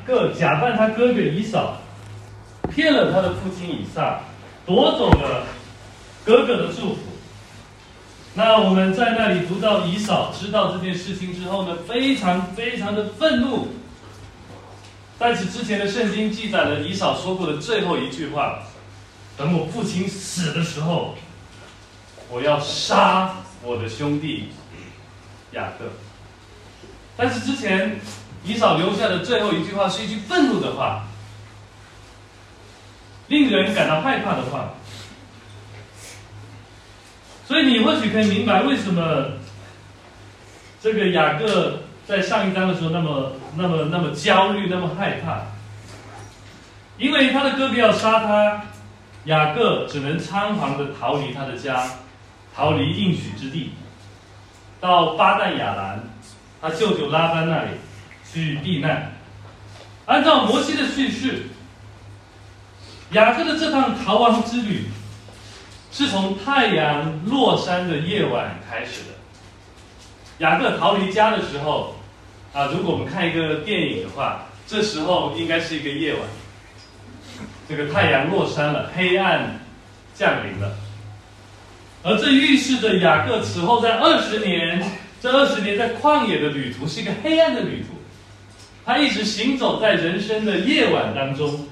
各假扮他哥哥以扫，骗了他的父亲以撒，夺走了哥哥的祝福。那我们在那里读到以扫知道这件事情之后呢，非常非常的愤怒。在此之前的圣经记载了以扫说过的最后一句话：等我父亲死的时候，我要杀我的兄弟雅各。但是之前以扫留下的最后一句话是一句愤怒的话，令人感到害怕的话。所以你或许可以明白为什么这个雅各在上一章的时候那么焦虑，那么害怕，因为他的哥哥要杀他，雅各只能仓皇的逃离他的家，逃离应许之地，到巴旦亚兰，他舅舅拉班那里去避难。按照摩西的叙事，雅各的这趟逃亡之旅是从太阳落山的夜晚开始的。雅各逃离家的时候，如果我们看一个电影的话，这时候应该是一个夜晚，这个太阳落山了，黑暗降临了。而这预示着雅各此后在20年，这20年在旷野的旅途是一个黑暗的旅途，他一直行走在人生的夜晚当中。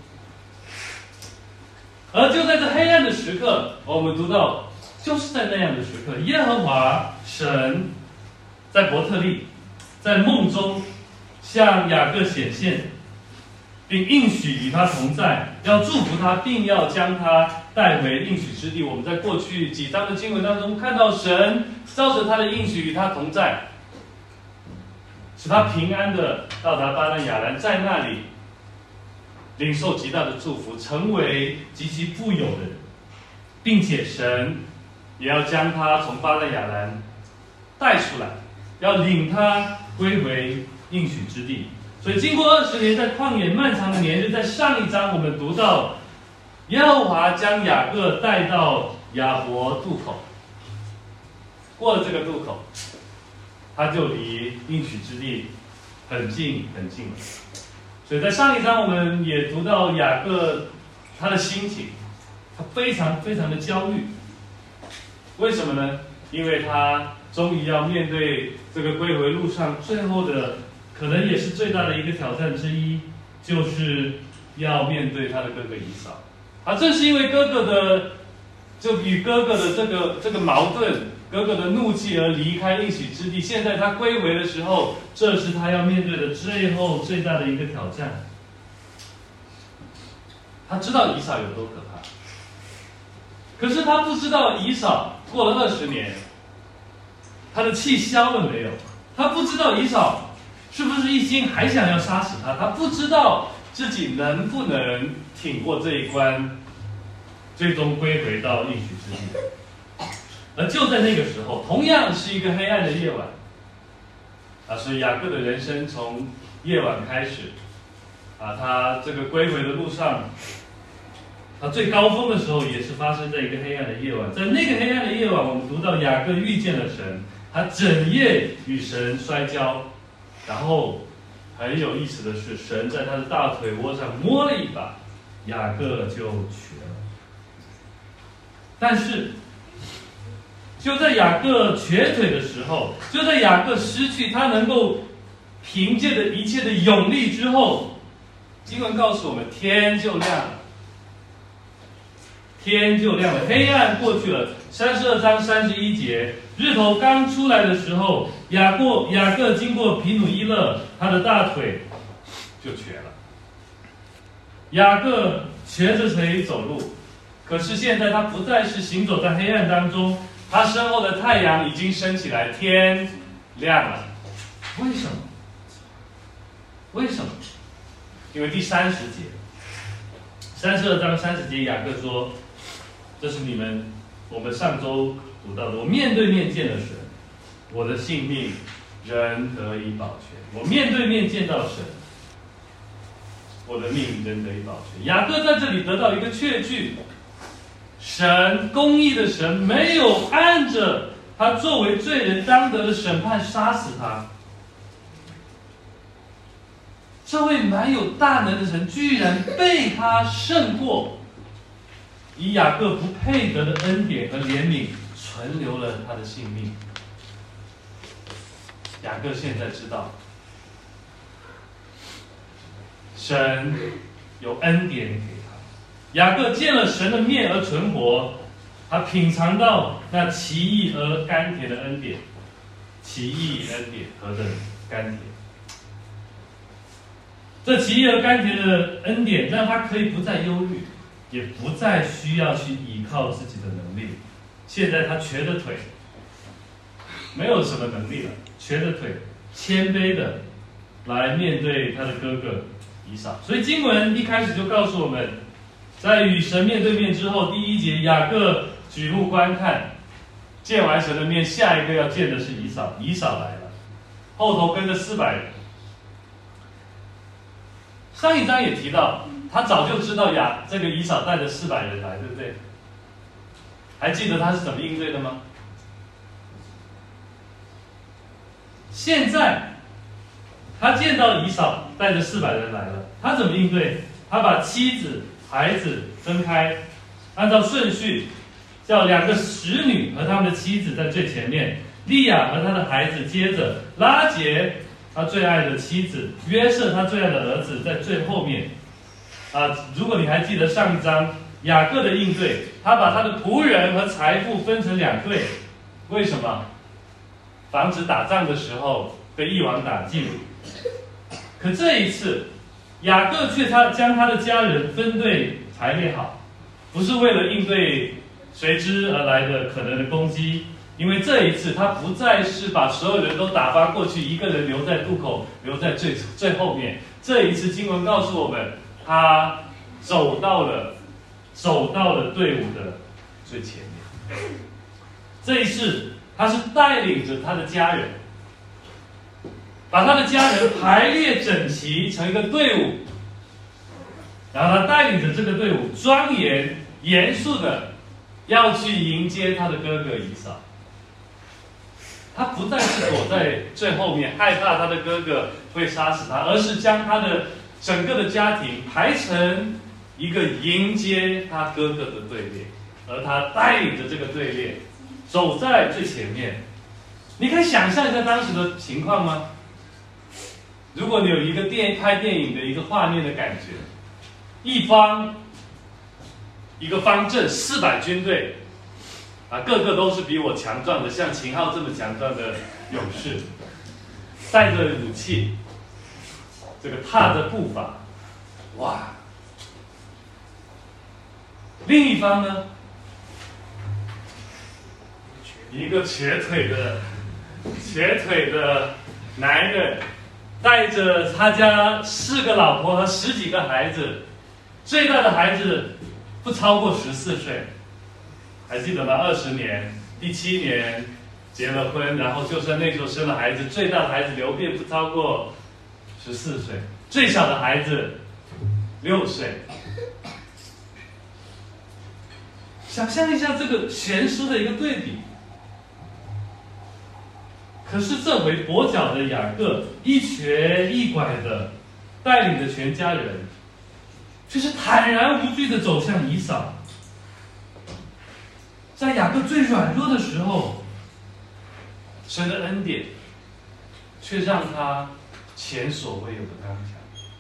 而就在这黑暗的时刻，我们读到，就是在那样的时刻，耶和华神在伯特利，在梦中向雅各显现，并应许与他同在，要祝福他，并要将他带回应许之地。我们在过去几章的经文当中看到，神照着他的应许与他同在，使他平安的到达巴旦亚兰，在那里领受极大的祝福，成为极其富有的人，并且神也要将他从巴旦亚兰带出来，要领他归回应许之地。所以经过20年，在旷野漫长的年日，在上一章我们读到，耶和华将雅各带到雅博渡口，过了这个渡口，他就离应许之地很近很近了。所以在上一章我们也读到雅各他的心情，他非常非常的焦虑。为什么呢？因为他终于要面对这个归回路上最后的，可能也是最大的一个挑战之一，就是要面对他的哥哥以扫。正是因为哥哥的，就与哥哥的这个矛盾，哥哥的怒气而离开应许之地。现在他归回的时候，这是他要面对的最后最大的一个挑战。他知道以扫有多可怕，可是他不知道以扫过了20年，他的气消了没有？他不知道以扫是不是一心还想要杀死他？他不知道自己能不能挺过这一关，最终归回到应许之地。而就在那个时候，同样是一个黑暗的夜晚，所以雅各的人生从夜晚开始，他这个归回的路上，他最高峰的时候也是发生在一个黑暗的夜晚。在那个黑暗的夜晚，我们读到雅各遇见了神，他整夜与神摔跤，然后很有意思的是，神在他的大腿窝上摸了一把，雅各就瘸了。但是就在雅各瘸腿的时候，就在雅各失去他能够凭借的一切的勇力之后，经文告诉我们，天就亮了。天就亮了，黑暗过去了。32章31节，日头刚出来的时候，雅各经过皮努伊勒，他的大腿就瘸了。雅各瘸着腿走路，可是现在他不再是行走在黑暗当中，他身后的太阳已经升起来，天亮了。为什么？为什么？因为第30节，32章30节，雅各说，这是我们上周读到的，我面对面见了神，我的性命仍得以保全。我面对面见到神，我的命仍得以保全。雅各在这里得到一个确据，神公义的神没有按着他作为罪人当得的审判杀死他。 这位蛮有大能的神居然被他胜过，以雅各不配得的恩典和怜悯存留了他的性命。雅各现在知道，神有恩典给他。雅各见了神的面而存活，他品尝到那奇异而甘甜的恩典。奇异恩典何等甘甜！这奇异而甘甜的恩典，让他可以不再忧虑，也不再需要去依靠自己的能力。现在他瘸着腿，没有什么能力了，瘸着腿，谦卑的来面对他的哥哥以扫。所以经文一开始就告诉我们，在与神面对面之后，第1节雅各举目观看，见完神的面，下一个要见的是以扫。以扫来了，后头跟着400人。上一章也提到，他早就知道这个以扫带着400人来，对不对？还记得他是怎么应对的吗？现在他见到以扫带着400人来了，他怎么应对？他把妻子、孩子分开，按照顺序，叫2个使女和他们的妻子在最前面，利亚和他的孩子接着，拉结他最爱的妻子，约瑟他最爱的儿子在最后面。如果你还记得上一章雅各的应对，他把他的仆人和财富分成2队，为什么？防止打仗的时候被一网打尽。可这一次，雅各却将他的家人分队排列好，不是为了应对随之而来的可能的攻击，因为这一次他不再是把所有人都打发过去，一个人留在渡口，留在最后面。这一次经文告诉我们，他走到了队伍的最前面。这一次他是带领着他的家人，把他的家人排列整齐成一个队伍，然后他带领着这个队伍庄严严肃的要去迎接他的哥哥以扫。他不再是躲在最后面，害怕他的哥哥会杀死他，而是将他的整个的家庭排成一个迎接他哥哥的队列，而他带领着这个队列走在最前面。你可以想象一下当时的情况吗？如果你有一个拍电影的一个画面的感觉，一个方阵400军队，个个都是比我强壮的，像秦昊这么强壮的勇士，带着武器，这个踏着步伐，哇！另一方呢，一个瘸腿的男人，带着他家4个老婆和10几个孩子，最大的孩子不超过14岁，还记得吗？20年，第7年结了婚，然后就算那时候生了孩子，最大的孩子流便不超过14岁，最小的孩子6岁。想象一下这个悬殊的一个对比。可是这回跛脚的雅各一瘸一拐的带领着全家人，却是坦然无惧的走向以扫。在雅各最软弱的时候，神的恩典却让他前所未有的刚强。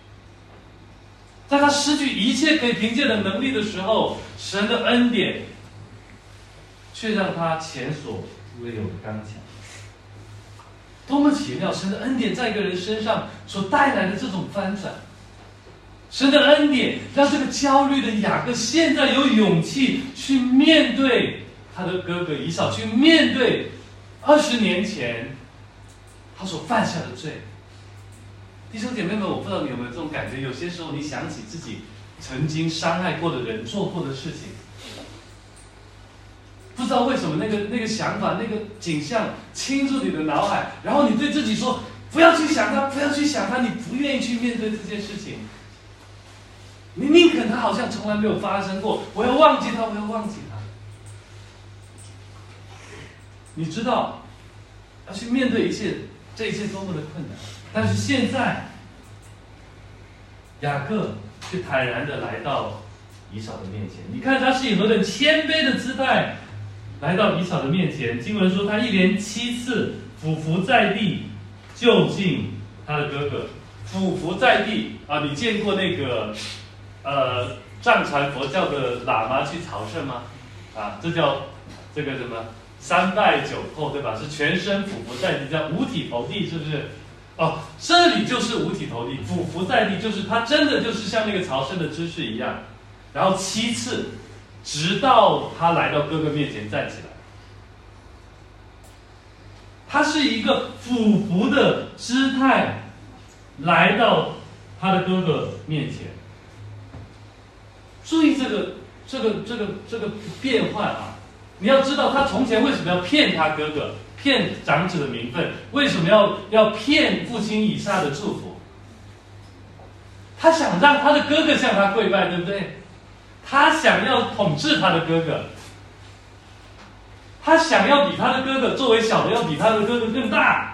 在他失去一切可以凭借的能力的时候，神的恩典却让他前所未有的刚强。多么奇妙！神的恩典在一个人身上所带来的这种翻转，神的恩典让这个焦虑的雅各现在有勇气去面对他的哥哥以扫，去面对20年前他所犯下的罪。弟兄姐妹们，我不知道你有没有这种感觉，有些时候你想起自己曾经伤害过的人做过的事情，不知道为什么那个想法、那个景象侵入你的脑海，然后你对自己说不要去想它，不要去想它，你不愿意去面对这件事情，你宁可它好像从来没有发生过，我要忘记它，我要忘记它。你知道要去面对这一切多么的困难，但是现在雅各却坦然的来到以扫的面前。你看他是以何等谦卑的姿态来到以扫的面前。经文说他一连7次俯伏在地，就近他的哥哥。俯伏在地啊，你见过那个藏传佛教的喇嘛去朝圣吗？啊，这叫这个什么3拜9叩，对吧？是全身俯伏在地，叫五体投地，是不是？哦，这里就是五体投地，俯伏在地，就是他真的就是像那个朝圣的姿势一样，然后7次，直到他来到哥哥面前站起来。他是一个俯伏的姿态来到他的哥哥面前。注意这个变换啊！你要知道他从前为什么要骗他哥哥，骗长子的名分，为什么要骗父亲以撒的祝福？他想让他的哥哥向他跪拜，对不对？他想要统治他的哥哥，他想要比他的哥哥作为小的要比他的哥哥更大。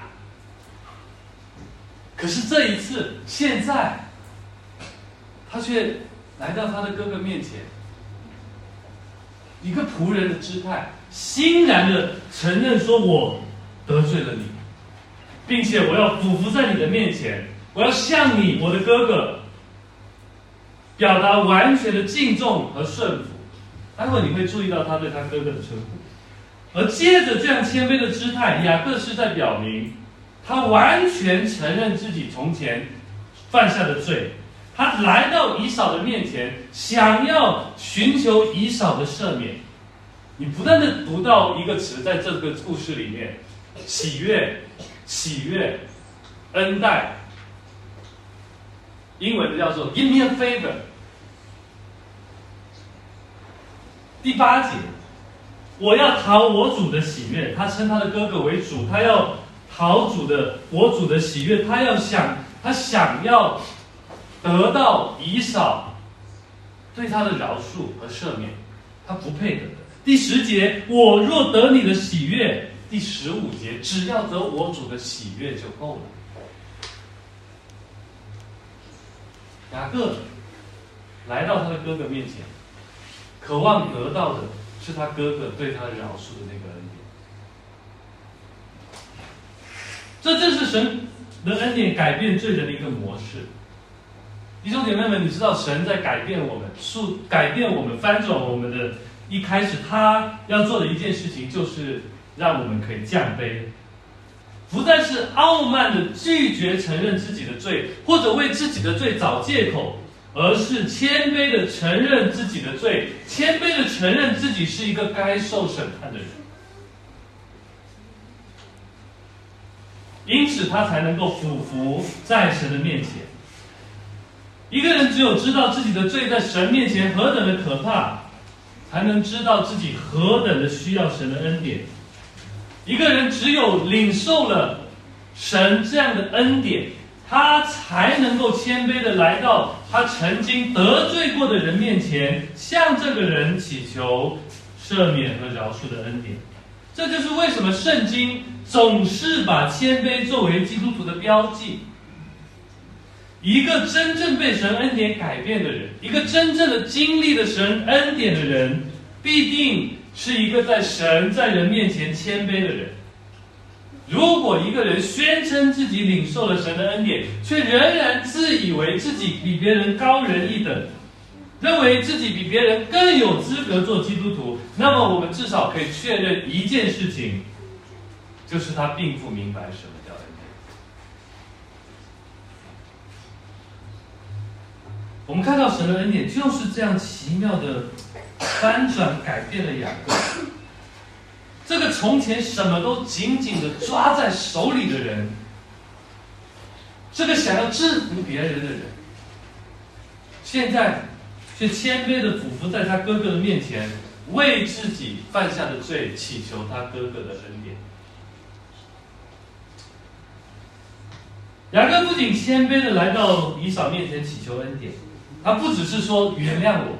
可是这一次，现在他却来到他的哥哥面前，一个仆人的姿态，欣然的承认说：“我得罪了你，并且我要俯伏在你的面前，我要向你，我的哥哥，表达完全的敬重和顺服。”待会你会注意到他对他哥哥的称呼。而接着这样谦卑的姿态，雅各是在表明他完全承认自己从前犯下的罪。他来到以扫的面前，想要寻求以扫的赦免。你不断的读到一个词，在这个故事里面，喜悦，恩待，英文的叫做 "Give me a favor"。第8节，我要讨我主的喜悦。他称他的哥哥为主，他要讨我主的喜悦，他想要得到以扫对他的饶恕和赦免，他不配得的。第10节，我若得你的喜悦。第15节，只要得我主的喜悦就够了。雅各来到他的哥哥面前，渴望得到的是他哥哥对他饶恕的那个恩典。这正是神的恩典改变罪人的一个模式。弟兄姐妹们，你知道神在改变我们，翻转我们的一开始，他要做的一件事情就是让我们可以降卑，不再是傲慢的拒绝承认自己的罪，或者为自己的罪找借口，而是谦卑的承认自己的罪，谦卑的承认自己是一个该受审判的人。因此他才能够俯伏在神的面前。一个人只有知道自己的罪在神面前何等的可怕，才能知道自己何等的需要神的恩典。一个人只有领受了神这样的恩典，他才能够谦卑的来到他曾经得罪过的人面前，向这个人祈求赦免和饶恕的恩典。这就是为什么圣经总是把谦卑作为基督徒的标记。一个真正被神恩典改变的人，一个真正的经历了神恩典的人，必定是一个在神在人面前谦卑的人。如果一个人宣称自己领受了神的恩典，却仍然自以为自己比别人高人一等，认为自己比别人更有资格做基督徒，那么我们至少可以确认一件事情，就是他并不明白什么叫恩典。我们看到神的恩典就是这样奇妙的翻转改变了雅各。这个从前什么都紧紧的抓在手里的人，这个想要制服别人的人，现在却谦卑的俯伏在他哥哥的面前，为自己犯下的罪祈求他哥哥的恩典。雅各不仅谦卑的来到以扫面前祈求恩典，他不只是说原谅我，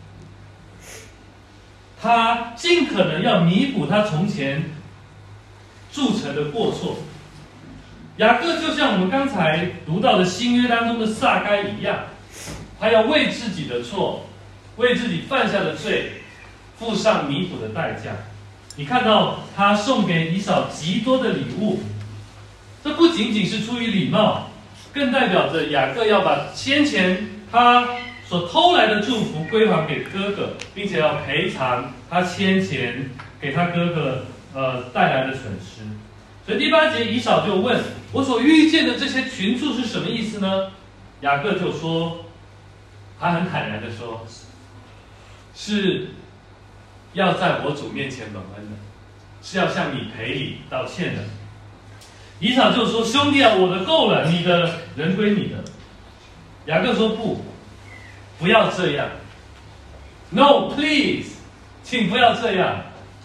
他尽可能要弥补他从前铸成的过错。雅各就像我们刚才读到的新约当中的撒该一样， 他要为自己的错，为自己犯下的罪，付上弥补的代价。你看到他送给以扫极多的礼物，这不仅仅是出于礼貌，更代表着雅各要把先前他所偷来的祝福归还给哥哥，并且要赔偿他先前给他哥哥带来的损失。所以第8节以扫就问：我所遇见的这些群畜是什么意思呢？雅各就说，他很坦然的说，是要在我主面前蒙恩的，是要向你赔礼道歉的。以扫就说：兄弟啊，我的够了，你的人归你的。雅各说：不要这样 ，No please， 请不要这样，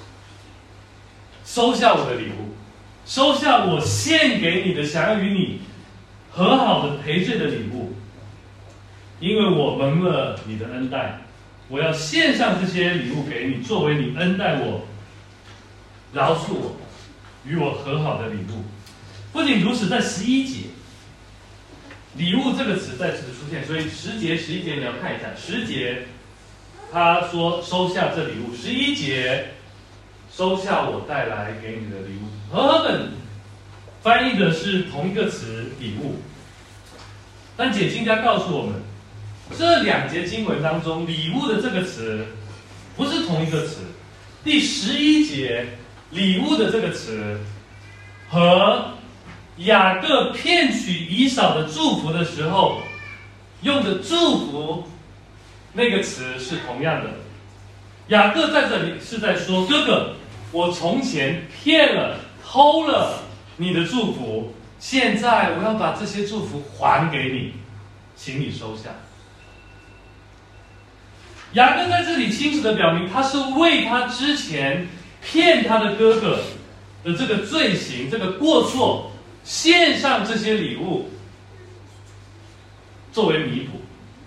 收下我的礼物，收下我献给你的，想要与你和好的赔罪的礼物，因为我蒙了你的恩待，我要献上这些礼物给你，作为你恩待我、饶恕我、与我和好的礼物。不仅如此，在11节，礼物这个词再次出现，所以10节、11节你要看一下。10节他说收下这礼物，11节收下我带来给你的礼物。和合本翻译的是同一个词礼物，但解经家告诉我们，这2节经文当中礼物的这个词不是同一个词。第11节礼物的这个词和雅各骗取以扫的祝福的时候用的祝福那个词是同样的。雅各在这里是在说，哥哥，我从前骗了、偷了你的祝福，现在我要把这些祝福还给你，请你收下。雅各在这里清楚地表明，他是为他之前骗他的哥哥的这个罪行、这个过错，献上这些礼物作为弥补。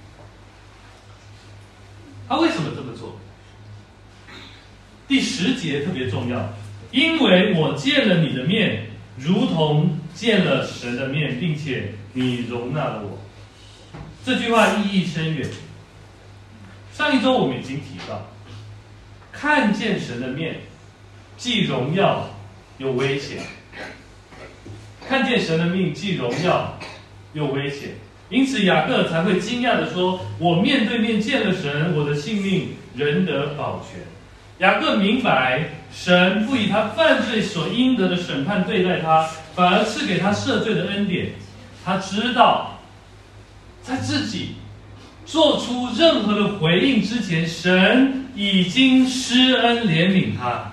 他为什么这么做？第10节特别重要，因为我见了你的面，如同见了神的面，并且你容纳了我。这句话意义深远。上一周我们已经提到，看见神的面，既荣耀又危险。看见神的面，既荣耀又危险。因此雅各才会惊讶地说，我面对面见了神，我的性命仍得保全。雅各明白，神不以他犯罪所应得的审判对待他，反而赐给他赦罪的恩典。他知道，在自己做出任何的回应之前，神已经施恩怜悯他。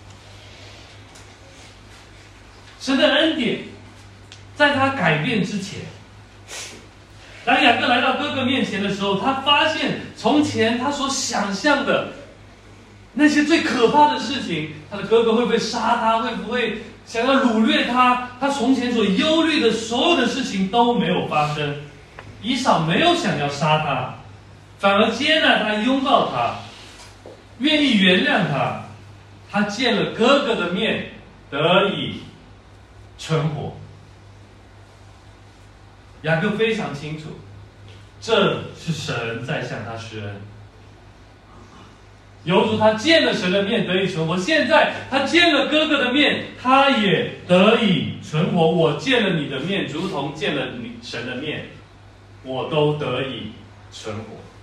神的恩典在他改变之前，当雅各来到哥哥面前的时候，他发现从前他所想象的那些最可怕的事情，他的哥哥会不会杀他，会不会想要掳掠他，他从前所忧虑的所有的事情都没有发生。以扫没有想要杀他，反而接纳他，拥抱他，愿意原谅他。他见了哥哥的面，得以存活。雅各非常清楚，这是神在向他施恩。犹如他见了神的面得以存活，现在他见了哥哥的面，他也得以存活。我见了你的面，如同见了神的面，我都得以存活。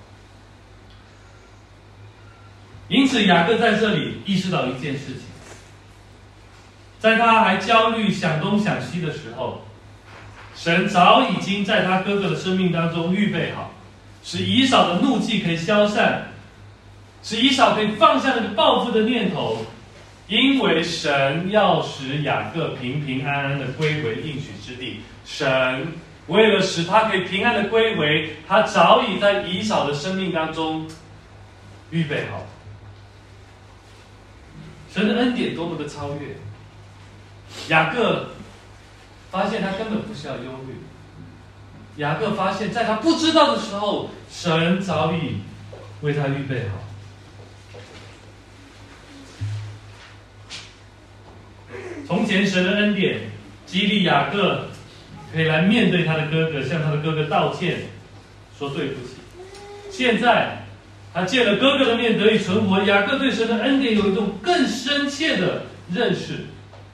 因此雅各在这里意识到一件事情，在他还焦虑想东想西的时候，神早已经在他哥哥的生命当中预备好，使以扫的怒气可以消散，使以扫可以放下那个报复的念头，因为神要使雅各平平安安的归回应许之地。神为了使他可以平安的归回，他早已在以扫的生命当中预备好。神的恩典多么的超越，雅各发现他根本不需要忧虑。雅各发现在他不知道的时候，神早已为他预备好。从前神的恩典激励雅各可以来面对他的哥哥，向他的哥哥道歉，说对不起。 现在他见了哥哥的面得以存活，雅各对神的恩典有一种更深切的认识。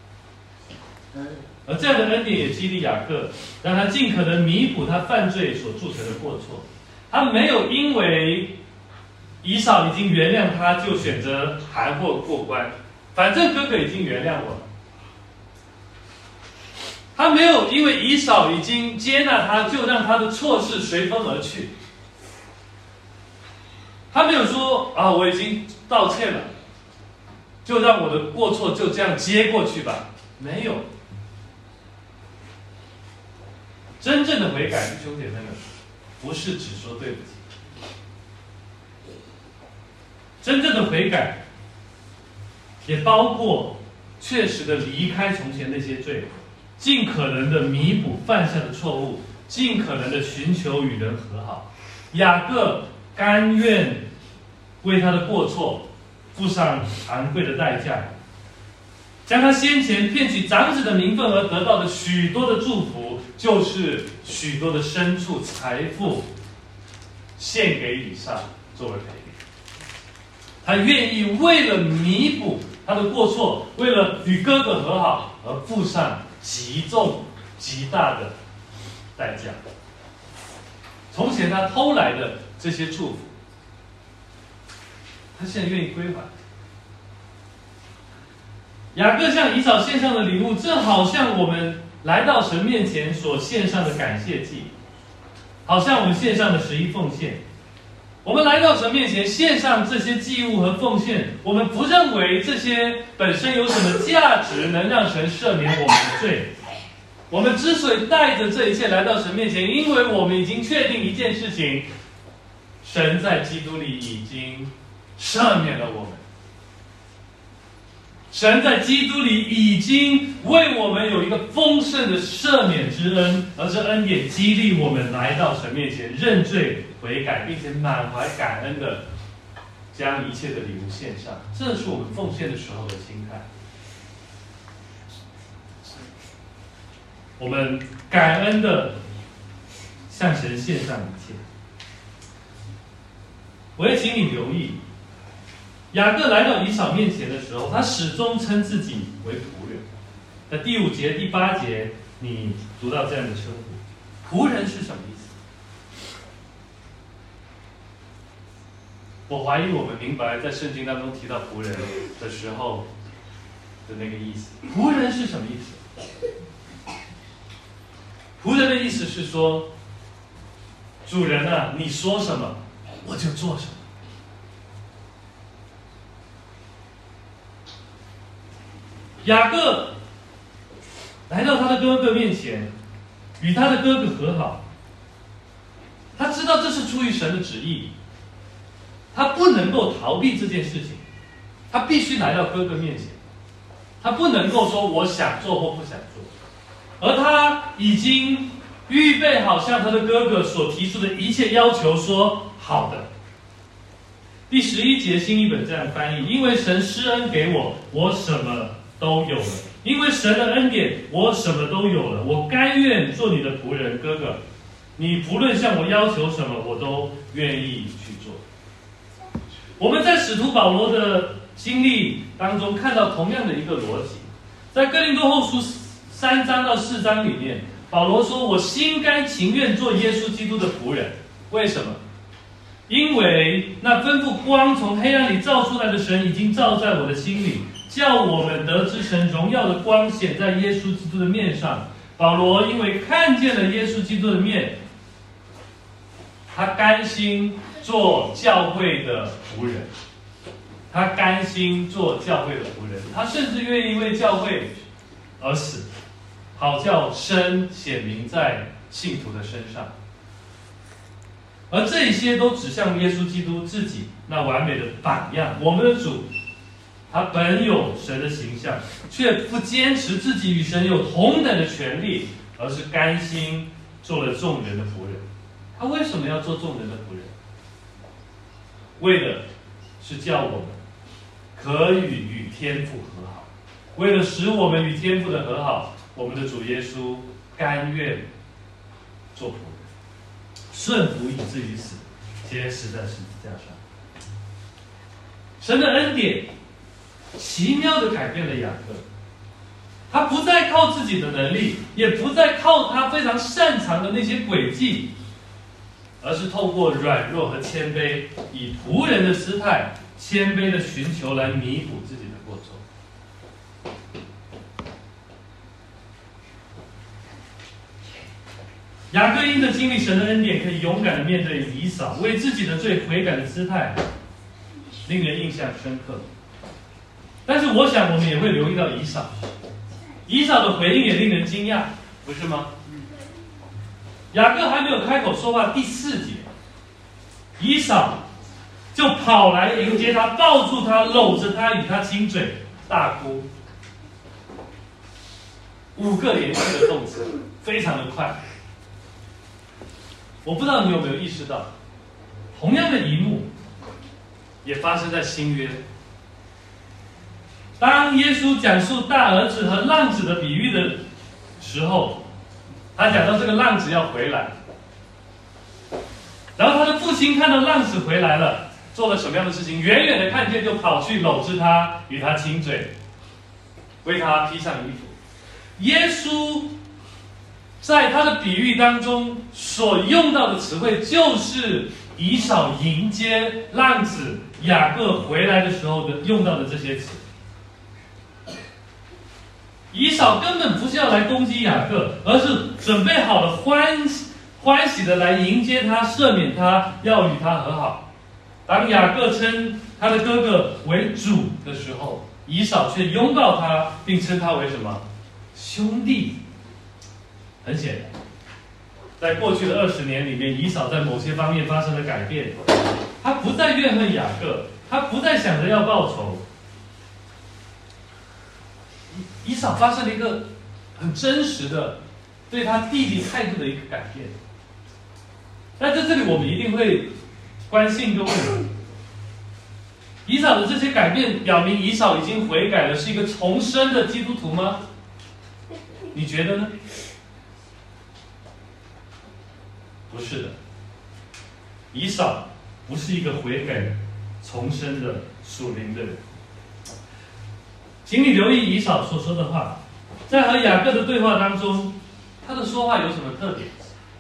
而这样的恩典也激励雅各，让他尽可能弥补他犯罪所铸成的过错。他没有因为以扫已经原谅他，就选择含混过关，反正哥哥已经原谅我了。他没有因为以扫已经接纳他，就让他的错事随风而去。他没有说啊，我已经道歉了，就让我的过错就这样接过去吧。没有。真正的悔改，弟兄姐妹们，不是只说对不起。真正的悔改，也包括确实的离开从前那些罪，尽可能的弥补犯下的错误，尽可能的寻求与人和好。雅各甘愿为他的过错付上昂贵的代价，将他先前骗取长子的名分而得到的许多的祝福，就是许多的牲畜财富，献给以撒作为赔礼。他愿意为了弥补他的过错，为了与哥哥和好而付上极重极大的代价。从前他偷来的这些祝福，他现在愿意归还。雅各向以扫献上的礼物，正好像我们来到神面前所献上的感谢祭，好像我们献上的11奉献。我们来到神面前献上这些祭物和奉献，我们不认为这些本身有什么价值能让神赦免我们的罪。我们之所以带着这一切来到神面前，因为我们已经确定一件事情：神在基督里已经赦免了我们。神在基督里已经为我们有一个丰盛的赦免之恩，而这恩典激励我们来到神面前认罪悔改，并且满怀感恩的将一切的礼物献上。这是我们奉献的时候的心态。我们感恩的向神献上一切。我也请你留意，雅各来到以扫面前的时候，他始终称自己为仆人。在第5节、第8节，你读到这样的称呼。仆人是什么意思？我怀疑我们明白在圣经当中提到仆人的时候的那个意思。仆人是什么意思？仆人的意思是说，主人啊，你说什么我就做什么。雅各来到他的哥哥面前，与他的哥哥和好。他知道这是出于神的旨意，他不能够逃避这件事情，他必须来到哥哥面前，他不能够说我想做或不想做，而他已经预备好向他的哥哥所提出的一切要求，说好的。第11节新译本这样翻译：因为神施恩给我，我什么都有了；因为神的恩典，我什么都有了。我甘愿做你的仆人，哥哥。你不论向我要求什么，我都愿意去做。我们在使徒保罗的经历当中看到同样的一个逻辑，在哥林多后书3章到4章里面，保罗说：“我心甘情愿做耶稣基督的仆人。”为什么？因为那吩咐光从黑暗里照出来的神已经照在我的心里，叫我们得知神荣耀的光显在耶稣基督的面上。保罗因为看见了耶稣基督的面，他甘心做教会的仆人，他甘心做教会的仆人，他甚至愿意为教会而死，好叫神显明在信徒的身上。而这一些都指向耶稣基督自己那完美的榜样。我们的主，他本有神的形象，却不坚持自己与神有同等的权利，而是甘心做了众人的仆人。他为什么要做众人的仆人？为的是叫我们可以与天父和好，为了使我们与天父的和好，我们的主耶稣甘愿做仆人，顺服以至于死， 结实在十字架上。神的恩典奇妙地改变了雅各，他不再靠自己的能力，也不再靠他非常擅长的那些诡计，而是透过软弱和谦卑，以仆人的姿态谦卑的寻求来弥补自己的过错。雅各因着经历神的恩典，可以勇敢的面对以扫为自己的罪悔改的姿态，令人印象深刻。但是我想我们也会留意到以扫，以扫的回应也令人惊讶，不是吗？雅各还没有开口说话，第4节，以扫就跑来迎接他，抱住他，搂着他，与他亲嘴，大哭。5个连续的动词，非常的快。我不知道你有没有意识到，同样的一幕也发生在新约。当耶稣讲述大儿子和浪子的比喻的时候，他讲到这个浪子要回来，然后他的父亲看到浪子回来了，做了什么样的事情？远远的看见就跑去搂着他，与他亲嘴，为他披上衣服。耶稣在他的比喻当中所用到的词汇，就是以扫迎接浪子雅各回来的时候的用到的这些词。以扫根本不是要来攻击雅各，而是准备好了欢喜的来迎接他，赦免他，要与他和好。当雅各称他的哥哥为主的时候，以扫却拥抱他，并称他为什么？兄弟。很显然，在过去的20年里面，以扫在某些方面发生了改变。他不再怨恨雅各，他不再想着要报仇。以扫发生了一个很真实的对他弟弟态度的一个改变。但在这里，我们一定会关心一个问题：以扫的这些改变，表明以扫已经悔改了，是一个重生的基督徒吗？你觉得呢？不是的，以扫不是一个悔改重生的属灵的人。请你留意以扫所说的话，在和雅各的对话当中，他的说话有什么特点？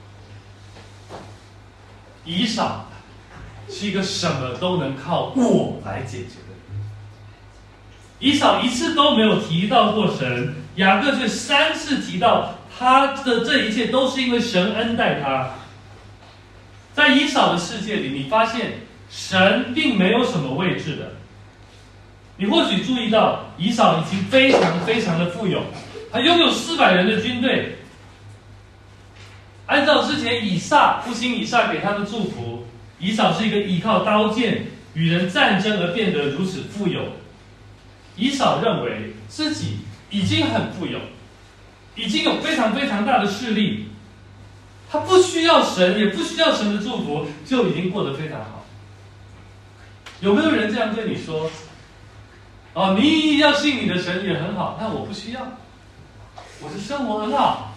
以扫是一个什么都能靠我来解决的人。以扫一次都没有提到过神，雅各却3次提到他的这一切都是因为神恩待他。在以扫的世界里，你发现神并没有什么位置的。你或许注意到，以扫已经非常非常的富有，他拥有400人的军队。按照之前父亲以撒给他的祝福，以扫是一个依靠刀剑与人战争而变得如此富有。以扫认为自己已经很富有，已经有非常非常大的势力。他不需要神，也不需要神的祝福，就已经过得非常好。有没有人这样对你说？哦，你要信你的神也很好，但我不需要，我的生活很好。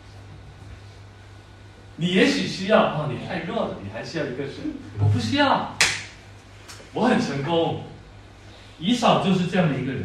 你也许需要，哦，你太弱了，你还需要一个神，我不需要，我很成功。以扫就是这样的一个人，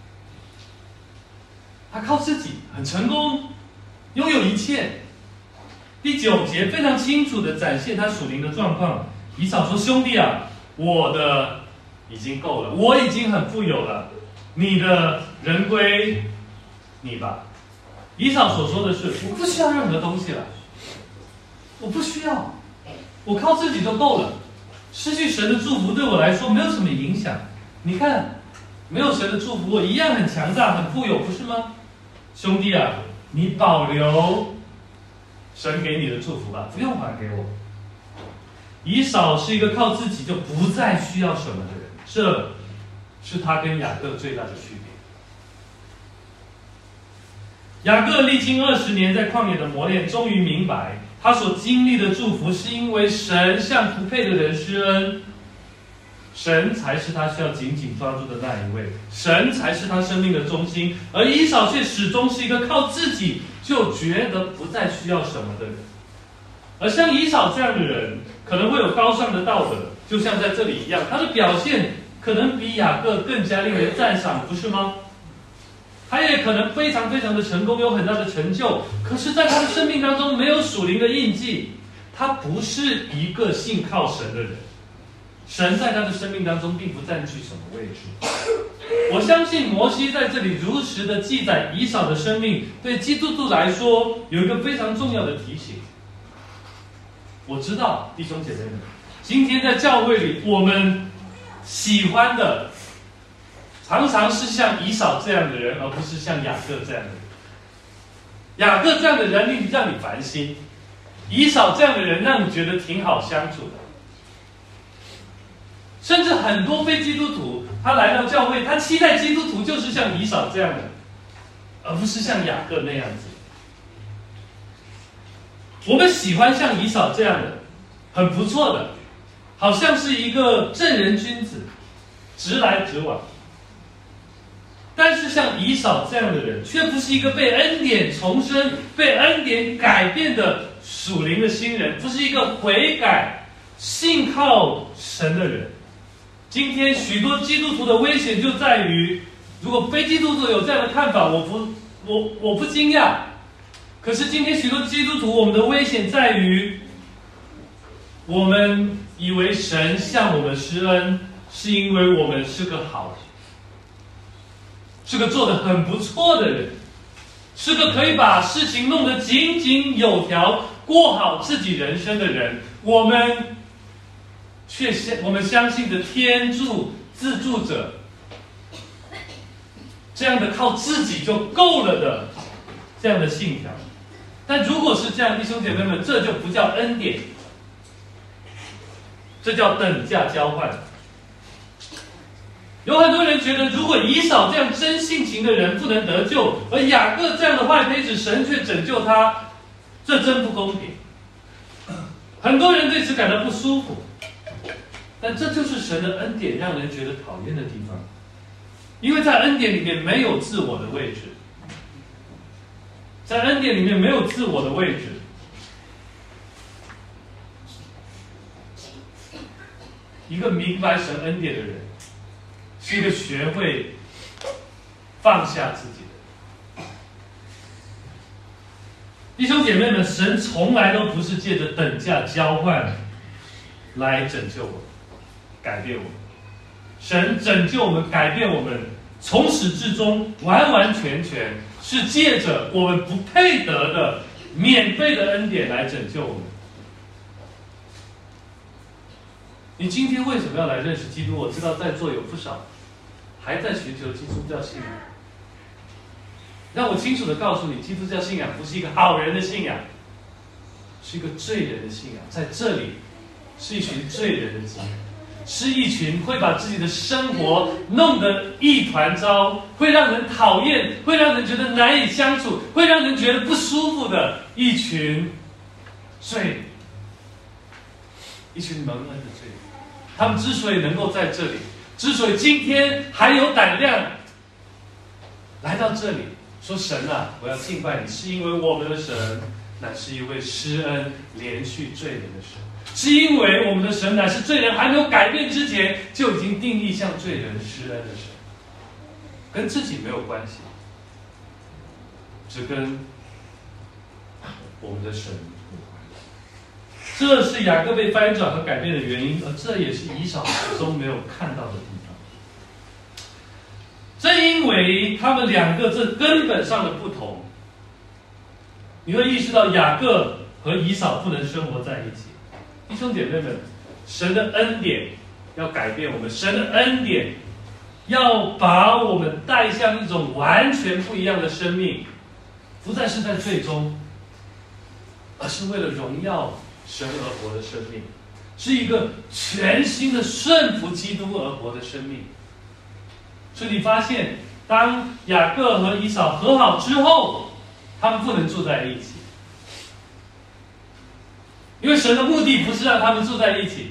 他靠自己很成功，拥有一切。第9节非常清楚地展现他属灵的状况。以扫说：“兄弟啊，我的已经够了，我已经很富有了，你的人归你吧。”以扫所说的是：“我不需要任何东西了，我不需要，我靠自己就够了。失去神的祝福对我来说没有什么影响。你看，没有神的祝福，我一样很强大、很富有，不是吗？兄弟啊，你保留神给你的祝福吧，不用还给我。”以扫是一个靠自己就不再需要什么的人，这是他跟雅各最大的区别。雅各历经20年在旷野的磨练，终于明白他所经历的祝福是因为神向不配的人施恩，神才是他需要紧紧抓住的那一位，神才是他生命的中心。而以扫却始终是一个靠自己就觉得不再需要什么的人。而像以扫这样的人， 可能会有高尚的道德，就像在这里一样，他的表现可能比雅各更加令人赞赏，不是吗？他也可能非常非常的成功，有很大的成就，可是在他的生命当中没有属灵的印记，他不是一个信靠神的人，神在他的生命当中并不占据什么位置。我相信摩西在这里如实的记载以扫的生命，对基督徒来说有一个非常重要的提醒。我知道弟兄姐妹们，今天在教会里我们喜欢的常常是像以扫这样的人，而不是像雅各这样的人。雅各这样的人让你烦心，以扫这样的人让你觉得挺好相处的。甚至很多非基督徒，他来到教会，他期待基督徒就是像以扫这样的，而不是像雅各那样子。我们喜欢像以扫这样的，很不错的，好像是一个正人君子，直来直往。但是像以扫这样的人，却不是一个被恩典重生、被恩典改变的属灵的新人，不是一个悔改、信靠神的人。今天许多基督徒的危险就在于，如果非基督徒有这样的看法，我不惊讶。可是今天许多基督徒，我们的危险在于，我们以为神向我们施恩，是因为我们是个好人，是个做得很不错的人，是个可以把事情弄得井井有条、过好自己人生的人。我们相信着天助自助者，这样的靠自己就够了的这样的信条。但如果是这样，弟兄姐妹们，这就不叫恩典，这叫等价交换。有很多人觉得，如果以扫这样真性情的人不能得救，而雅各这样的坏胚子神却拯救他，这真不公平。很多人对此感到不舒服，但这就是神的恩典让人觉得讨厌的地方，因为在恩典里面没有自我的位置，在恩典里面没有自我的位置。一个明白神恩典的人，是一个学会放下自己的人。弟兄姐妹们，神从来都不是借着等价交换来拯救我们、改变我们。神拯救我们、改变我们，从始至终完完全全是借着我们不配得的免费的恩典来拯救我们。你今天为什么要来认识基督？我知道在座有不少还在寻求基督教信仰。让我清楚地告诉你，基督教信仰不是一个好人的信仰，是一个罪人的信仰。在这里是一群罪人的集合，是一群会把自己的生活弄得一团糟，会让人讨厌，会让人觉得难以相处，会让人觉得不舒服的一群罪人，一群蒙恩的罪人。他们之所以能够在这里，之所以今天还有胆量来到这里说神啊，我要敬拜你，是因为我们的神乃是一位施恩连续罪人的神，是因为我们的神乃是罪人还没有改变之前就已经定义向罪人施恩的神，跟自己没有关系，只跟我们的神有关。这是雅各被翻转和改变的原因，而这也是以扫始终没有看到的地方。正因为他们两个这根本上的不同，你会意识到雅各和以扫不能生活在一起。弟兄姐妹们，神的恩典要改变我们，神的恩典要把我们带向一种完全不一样的生命，不再是在最终，而是为了荣耀神而活的生命，是一个全新的顺服基督而活的生命。所以你发现，当雅各和以扫和好之后，他们不能住在一起，因为神的目的不是让他们住在一起，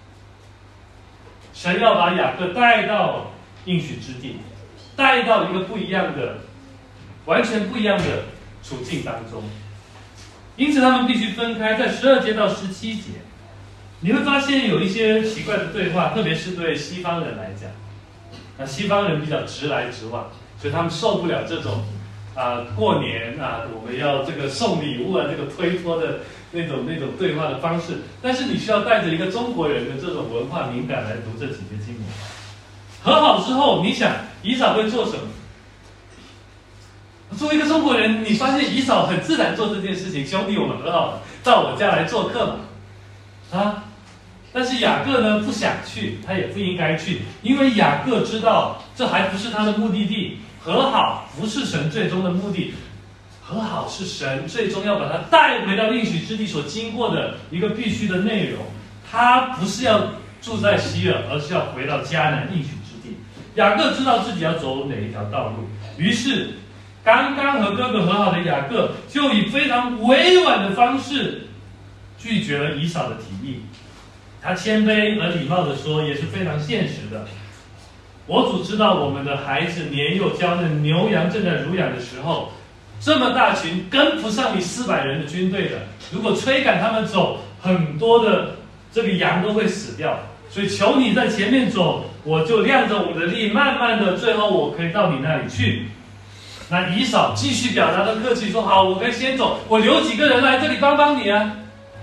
神要把雅各带到应许之地，带到一个不一样的、完全不一样的处境当中。因此他们必须分开。在12节到17节， 你会发现有一些奇怪的对话，特别是对西方人来讲，西方人比较直来直往，所以他们受不了这种过年我们要这个送礼物这个推脱的那种对话的方式。但是你需要带着一个中国人的这种文化敏感来读这几节经文。和好之后，你想以扫会做什么？作为一个中国人，你发现以扫很自然做这件事情，兄弟，我们和好了，到我家来做客嘛，但是雅各呢不想去，他也不应该去，因为雅各知道这还不是他的目的地，和好不是神最终的目的，和好是神最终要把他带回到应许之地所经过的一个必须的内容。他不是要住在西珥，而是要回到迦南应许之地。雅各知道自己要走哪一条道路，于是刚刚和哥哥和好的雅各就以非常委婉的方式拒绝了以扫的提议。他谦卑而礼貌地说，也是非常现实的。我主知道我们的孩子年幼娇嫩，牛羊正在乳养的时候，这么大群跟不上你400人的军队的，如果催赶他们走，很多的这个羊都会死掉。所以求你在前面走，我就亮着我们的力，慢慢的，最后我可以到你那里去。那以扫继续表达的客气说，好，我可以先走，我留几个人来这里帮帮你啊。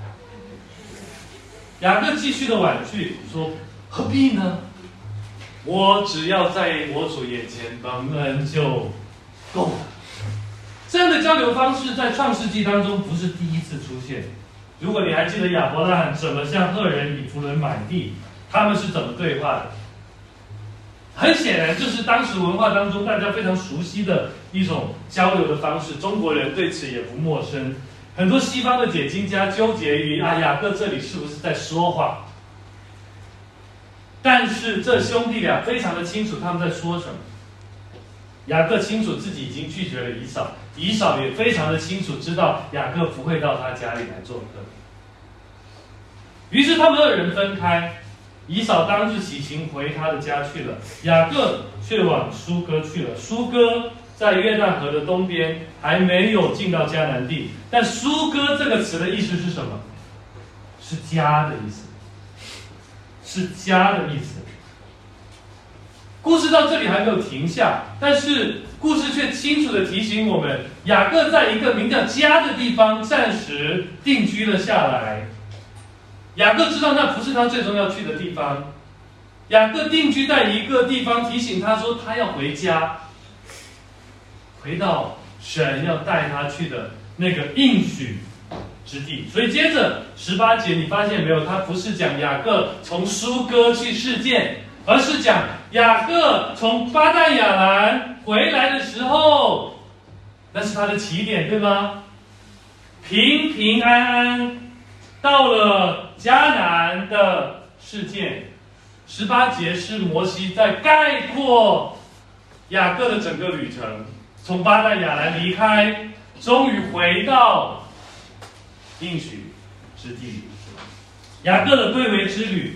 雅各继续的婉拒说，何必呢？我只要在我主眼前蒙恩就够了。这样的交流方式在创世纪当中不是第一次出现。如果你还记得亚伯拉罕怎么向赫人以弗伦买地，他们是怎么对话的？很显然，这是当时文化当中大家非常熟悉的一种交流的方式，中国人对此也不陌生。很多西方的解经家纠结于雅各这里是不是在说谎，但是这兄弟俩非常的清楚他们在说什么。雅各清楚自己已经拒绝了以扫，以扫也非常的清楚知道雅各不会到他家里来做客。于是他们2人分开，以扫当日起行回他的家去了，雅各却往苏哥去了。苏哥在约旦河的东边，还没有进到迦南地。但苏哥这个词的意思是什么？是家的意思，是家的意思。故事到这里还没有停下，但是故事却清楚地提醒我们，雅各在一个名叫家的地方暂时定居了下来。雅各知道那不是他最终要去的地方。雅各定居在一个地方，提醒他说他要回家，回到神要带他去的那个应许之地。所以接着18节，你发现没有？他不是讲雅各从苏哥去示剑，而是讲雅各从巴旦亚兰回来的时候，那是他的起点，对吗？平平安安到了迦南的事件。18节是摩西在概括雅各的整个旅程，从巴旦亚兰离开，终于回到应许之地。雅各的归回之旅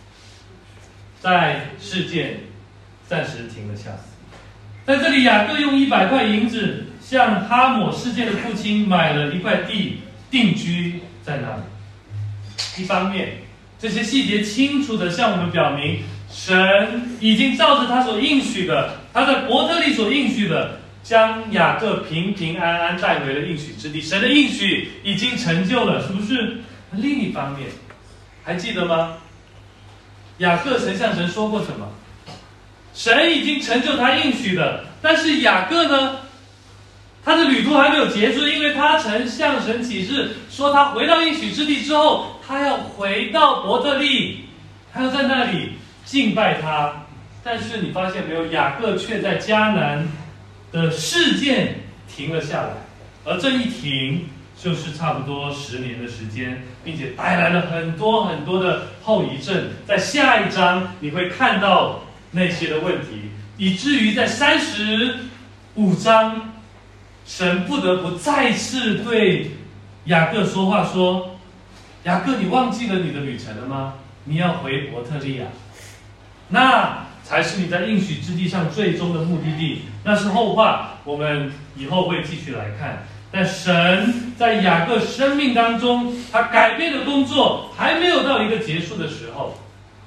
在事件暂时停了下来。在这里，雅各用100块银子向哈抹事件的父亲买了一块地，定居在那里。一方面，这些细节清楚地向我们表明，神已经照着他所应许的，他在伯特利所应许的，将雅各平平安安带回了应许之地。神的应许已经成就了，是不是？另一方面，还记得吗？雅各曾向神说过什么？神已经成就他应许的，但是雅各呢？他的旅途还没有结束，因为他曾向神起誓说，他回到应许之地之后，他要回到伯特利，他要在那里敬拜他。但是你发现没有，雅各却在迦南的事件停了下来，而这一停就是差不多10年的时间，并且带来了很多很多的后遗症。在下一章你会看到那些的问题，以至于在35章，神不得不再次对雅各说话，说：雅各，你忘记了你的旅程了吗？你要回伯特利啊，那才是你在应许之地上最终的目的地。那是后话，我们以后会继续来看。 但神在雅各生命当中，他改变的工作还没有到一个结束的时候。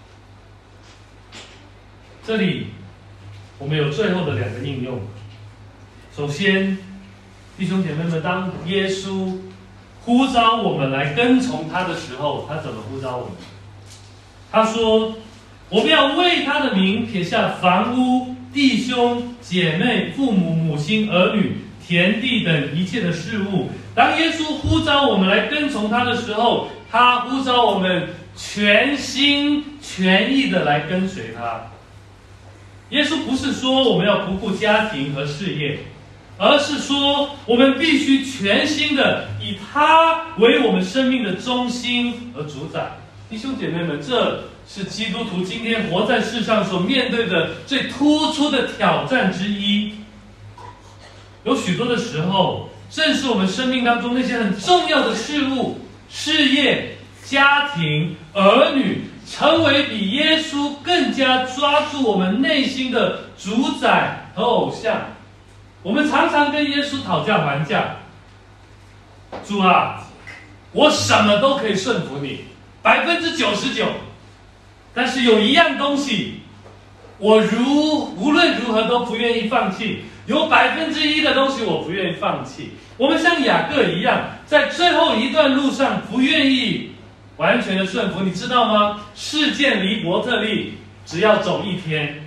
这里我们有最后的2个应用。首先，弟兄姐妹们，当耶稣呼召我们来跟从他的时候，他怎么呼召我们？他说：“我们要为他的名撇下房屋、弟兄、姐妹、父母、母亲、儿女、田地等一切的事物。”当耶稣呼召我们来跟从他的时候，他呼召我们全心全意的来跟随他。耶稣不是说我们要不顾家庭和事业，而是说我们必须全心的以他为我们生命的中心而主宰。弟兄姐妹们，这是基督徒今天活在世上所面对的最突出的挑战之一。有许多的时候，正是我们生命当中那些很重要的事物、事业、家庭、儿女，成为比耶稣更加抓住我们内心的主宰和偶像。我们常常跟耶稣讨价还价，主啊，我什么都可以顺服你，99%，但是有一样东西，我无论如何都不愿意放弃，有1%的东西我不愿意放弃。我们像雅各一样，在最后一段路上不愿意完全的顺服，你知道吗？事件离伯特利只要走1天，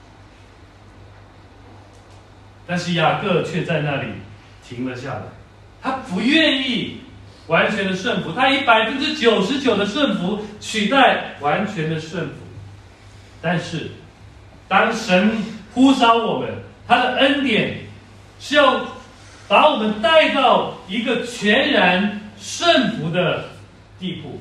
但是雅各却在那里停了下来，他不愿意完全的顺服，他以99%的顺服取代完全的顺服。但是当神呼召我们，他的恩典是要把我们带到一个全然顺服的地步。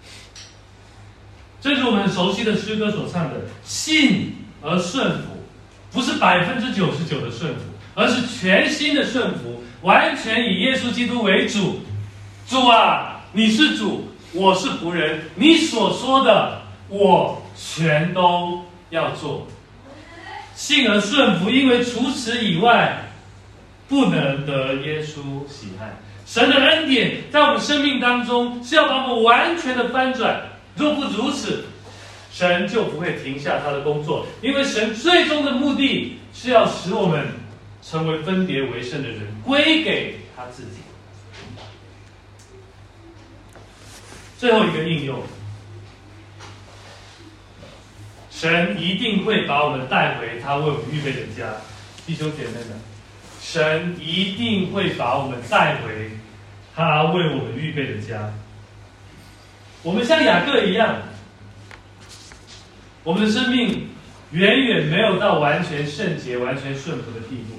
这是我们很熟悉的诗歌所唱的，信而顺服，不是99%的顺服，而是全心的顺服，完全以耶稣基督为主。主啊，你是主，我是仆人，你所说的我全都要做。信而顺服，因为除此以外不能得耶稣喜爱。神的恩典在我们生命当中是要把我们完全的翻转，若不如此，神就不会停下他的工作，因为神最终的目的是要使我们成为分别为圣的人，归给他自己。最后一个应用，神一定会把我们带回他为我们预备的家。弟兄姐妹们，神一定会把我们带回他为我们预备的家。我们像雅各一样，我们的生命远远没有到完全圣洁、完全顺服的地步，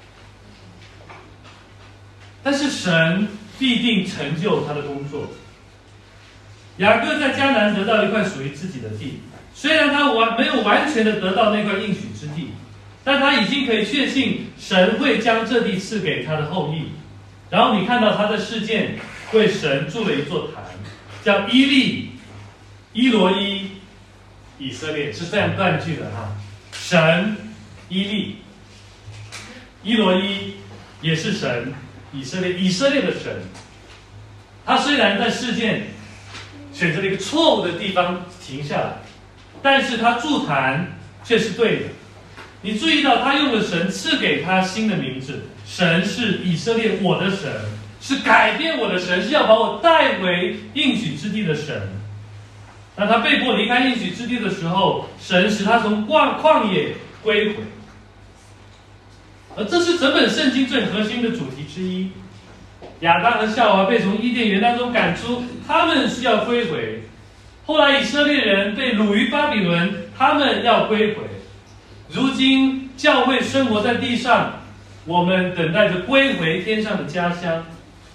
但是神必定成就他的工作。雅各在迦南得到一块属于自己的地，虽然他没有完全的得到那块应许之地，但他已经可以确信神会将这地赐给他的后裔。然后你看到他在事件为神筑了一座坛，叫伊利、伊罗伊、以色列，是非常断句的哈。神、伊利、伊罗伊也是神，以色列的神。他虽然在事件选择了一个错误的地方停下来，但是他筑坛却是对的。你注意到他用了神赐给他新的名字，神是以色列我的神，是改变我的神，是要把我带回应许之地的神。当他被迫离开应许之地的时候，神使他从旷野归回，而这是整本圣经最核心的主题之一。亚当和夏娃被从伊甸园当中赶出，他们是要归回。后来以色列人被掳于巴比伦，他们要归回。如今教会生活在地上，我们等待着归回天上的家乡。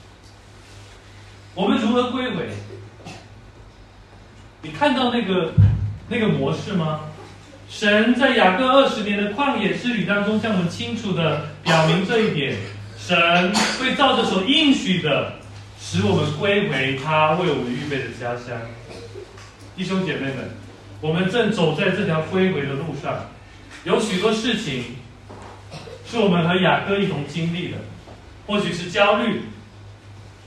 我们如何归回？你看到那个模式吗？神在雅各20年的旷野之旅当中，向我们清楚的表明这一点。神会照着所应许的，使我们归回他为我们预备的家乡。弟兄姐妹们，我们正走在这条归回的路上，有许多事情是我们和雅各一同经历的，或许是焦虑，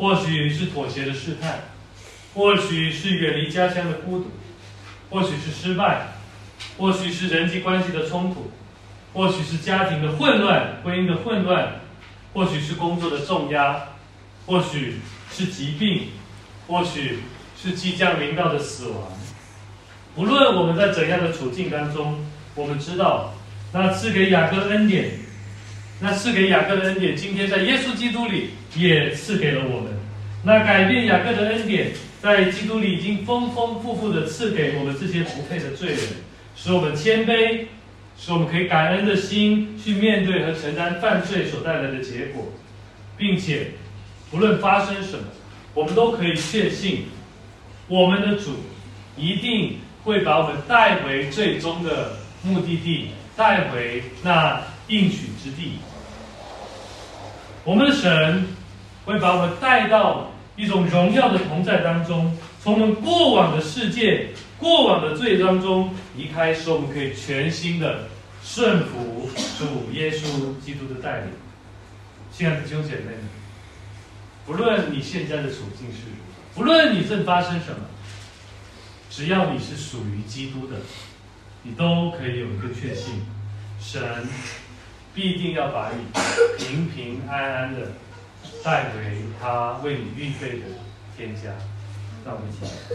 或许是妥协的试探，或许是远离家乡的孤独，或许是失败，或许是人际关系的冲突，或许是家庭的混乱、婚姻的混乱，或许是工作的重压，或许是疾病，或许是即将临到的死亡。无论我们在怎样的处境当中，我们知道那赐给雅各恩典，那赐给雅各的恩典，今天在耶稣基督里也赐给了我们。那改变雅各的恩典，在基督里已经丰丰富富的赐给我们这些不配的罪人，使我们谦卑，使我们可以感恩的心去面对和承担犯罪所带来的结果，并且不论发生什么，我们都可以确信，我们的主一定会把我们带回最终的目的地，带回那应许之地。我们的神会把我们带到一种荣耀的同在当中，从我们过往的世界、过往的罪当中离开，使我们可以全心的顺服主耶稣基督的带领。亲爱的弟兄姐妹们，不论你现在的处境是如何，不论你正发生什么，只要你是属于基督的，你都可以有一个确信，神必定要把你平平安安的带回他为你预备的天家。让我们一起来。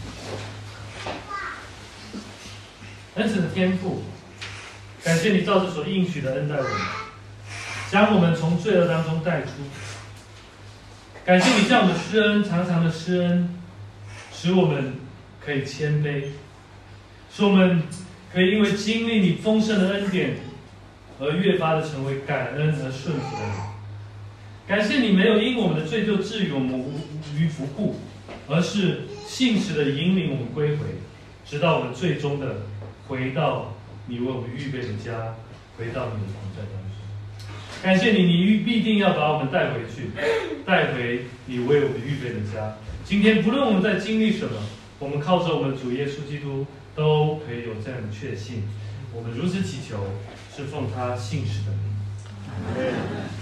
恩慈的天父，感谢你照着所应许的恩待我们，将我们从罪恶当中带出。感谢你向我们施恩，常常的施恩，使我们可以谦卑，使我们可以因为经历你丰盛的恩典，而越发的成为感恩和顺服的人。感谢你没有因我们的罪就置于我们无于不顾，而是信实的引领我们归回，直到我们最终的回到你为我们预备的家，回到你的同在当中。感谢你，你必定要把我们带回去，带回你为我们预备的家。今天不论我们在经历什么，我们靠着我们主耶稣基督，都可以有这样的确信。我们如此祈求，是奉他信实的名。